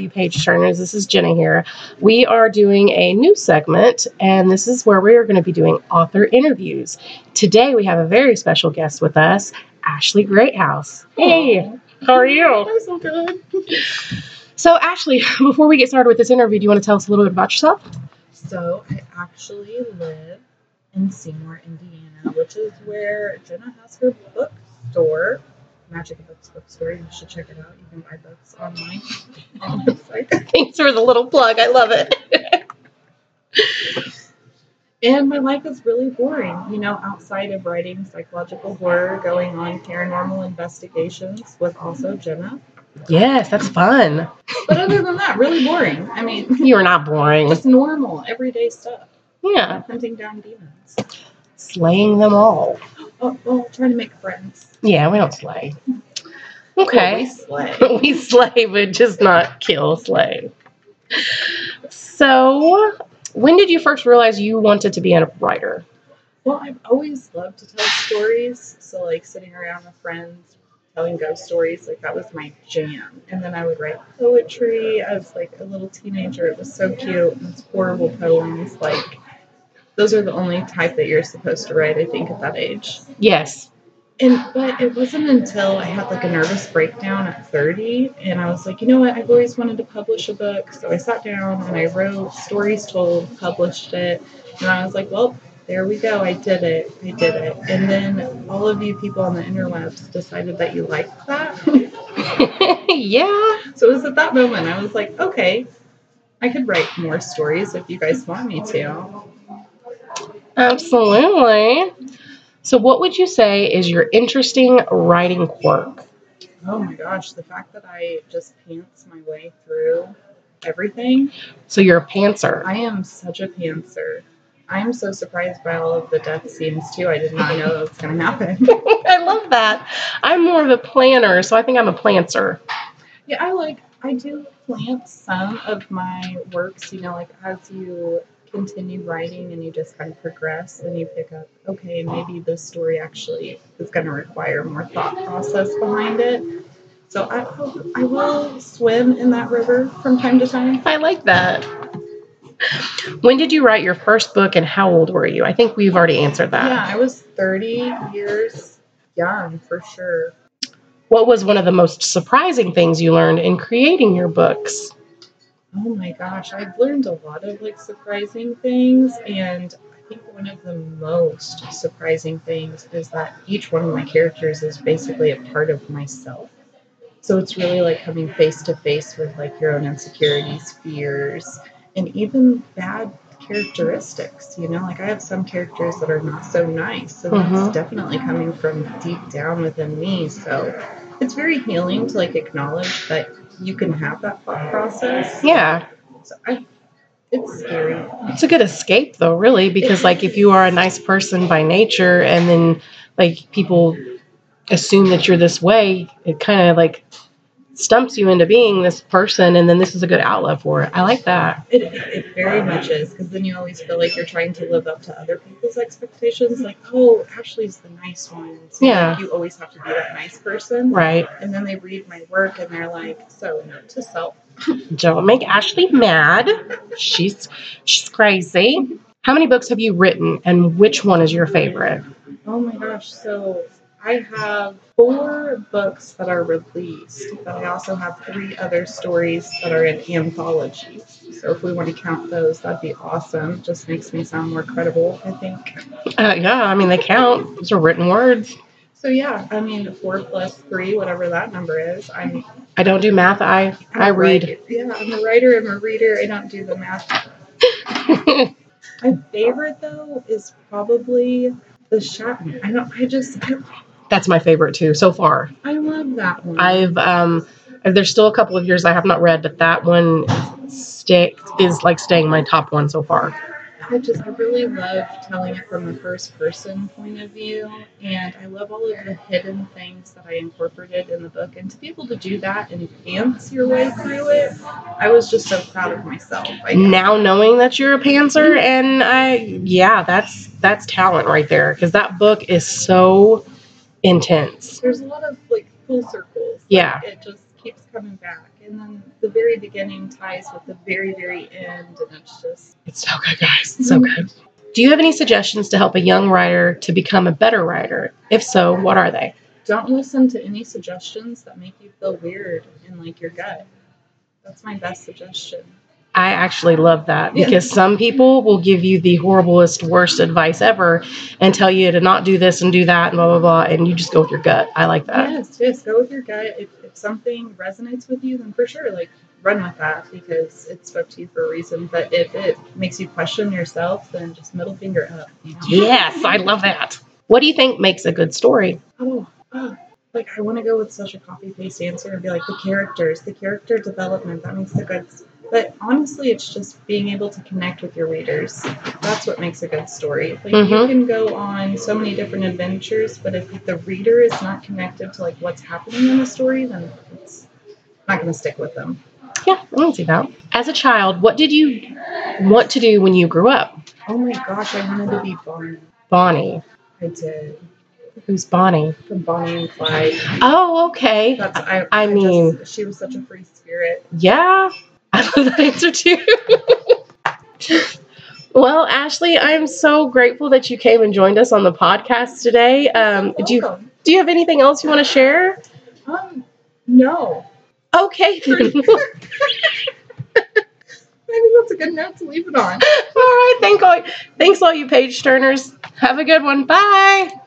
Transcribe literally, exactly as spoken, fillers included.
you page turners. This is Jenna here. We are doing a new segment, and this is where we are going to be doing author interviews. Today we have a very special guest with us, Ashley Greathouse. Hey, how are you? I'm so good. So, Ashley, before we get started with this interview, do you want to tell us a little bit about yourself? So, I actually live in Seymour, Indiana, which is where Jenna has her bookstore. Magic Books Bookstore. You should check it out. You can buy books online on the website. Thanks for the little plug. I love it. And my life is really boring. You know, outside of writing psychological horror, going on paranormal investigations with also Jenna. Yes, that's fun. But other than that, really boring. I mean, you are not boring. Just normal, everyday stuff. Yeah. Hunting down demons. Slaying them all. Oh, well, trying to make friends. Yeah, we don't slay. Okay. Well, we slay. we slay, but just not kill, slay. So, when did you first realize you wanted to be a writer? Well, I've always loved to tell stories. So, like, sitting around with friends, telling ghost stories, like, that was my jam. And then I would write poetry. I was, like, a little teenager. It was so cute. And it's horrible poems. Like, those are the only type that you're supposed to write, I think, at that age. Yes. And but it wasn't until I had like a nervous breakdown at thirty, and I was like, you know what, I've always wanted to publish a book. So I sat down and I wrote Stories Told, published it, and I was like, well, there we go, I did it, I did it. And then all of you people on the interwebs decided that you liked that. Yeah. So it was at that moment I was like, okay, I could write more stories if you guys want me to. Absolutely. So what would you say is your interesting writing quirk? Oh my gosh, the fact that I just pants my way through everything. So you're a pantser. I am such a pantser. I am so surprised by all of the death scenes too. I did not know that was going to happen. I love that. I'm more of a planner, so I think I'm a plantser. Yeah, I like, I do plant some of my works, you know, like as you continue writing and you just kind of progress and you pick up, okay, maybe this story actually is going to require more thought process behind it. So I I will swim in that river from time to time. I like that. When did you write your first book and how old were you? I think we've already answered that. Yeah, I was thirty years young for sure. What was one of the most surprising things you learned in creating your books? Oh my gosh, I've learned a lot of like surprising things, and I think one of the most surprising things is that each one of my characters is basically a part of myself. So it's really like coming face to face with like your own insecurities, fears, and even bad characteristics. You know, like I have some characters that are not so nice, and Mhm. that's definitely coming from deep down within me. So it's very healing to like acknowledge that you can have that thought process. Yeah. So I, it's scary. It's a good escape, though, really, because, like, if you are a nice person by nature and then, like, people assume that you're this way, it kind of, like, stumps you into being this person, and then this is a good outlet for it. I like that. It, it very much is, because then you always feel like you're trying to live up to other people's expectations. Like, oh, Ashley's the nice one. So Yeah. like, you always have to be that nice person. Right. And then they read my work and they're like, so note to self. Don't make Ashley mad. She's she's crazy. How many books have you written, and which one is your favorite? Oh my gosh. So I have four books that are released, but I also have three other stories that are in anthologies. So if we want to count those, that'd be awesome. Just makes me sound more credible, I think. Uh, yeah, I mean, they count. Those are written words. So yeah, I mean, four plus three, whatever that number is. I'm. I don't do math. I I'm I a read. writer. Yeah, I'm a writer. I'm a reader. I don't do the math. My favorite though is probably The Shatman. I don't. I just. I, That's my favorite too so far. I love that one. I've um, there's still a couple of years I have not read, but that one stay is like staying my top one so far. I just, I really love telling it from the first person point of view, and I love all of the hidden things that I incorporated in the book, and to be able to do that and pants your way through it, I was just so proud of myself. I now knowing that you're a pantser, and I, yeah, that's, that's talent right there, because that book is so intense. There's a lot of, like, full circles. Yeah. Like, it just keeps coming back, and then the very beginning ties with the very, very end, and it's just... It's so good, guys. So good. Do you have any suggestions to help a young writer to become a better writer? If so, what are they? Don't listen to any suggestions that make you feel weird in, like, your gut. That's my best suggestion. I actually love that Yeah. because some people will give you the horriblest, worst advice ever and tell you to not do this and do that and blah, blah, blah, and you just go with your gut. I like that. Yes, yes, go with your gut. If, if something resonates with you, then for sure, like, run with that because it spoke to you for a reason. But if it makes you question yourself, then just middle finger up. You know? Yes, I love that. What do you think makes a good story? Oh, oh. Like, I want to go with such a copy-paste answer and be like, the characters, the character development, that makes the good... But honestly, it's just being able to connect with your readers. That's what makes a good story. Like, Mm-hmm. you can go on so many different adventures, but if the reader is not connected to, like, what's happening in the story, then it's not going to stick with them. Yeah, I can see that. As a child, what did you want to do when you grew up? Oh my gosh, I wanted to be Bonnie. Bonnie. I did. Who's Bonnie? From Bonnie and Clyde. Oh, okay. That's I. I I mean, just, she was such a free spirit. Yeah, I love that answer too. Well, Ashley, I'm so grateful that you came and joined us on the podcast today. Um, do you Welcome. do you have anything else you want to share? Um, no. Okay. I think that's a good note to leave it on. All right. Thank all, thanks all you page turners. Have a good one. Bye.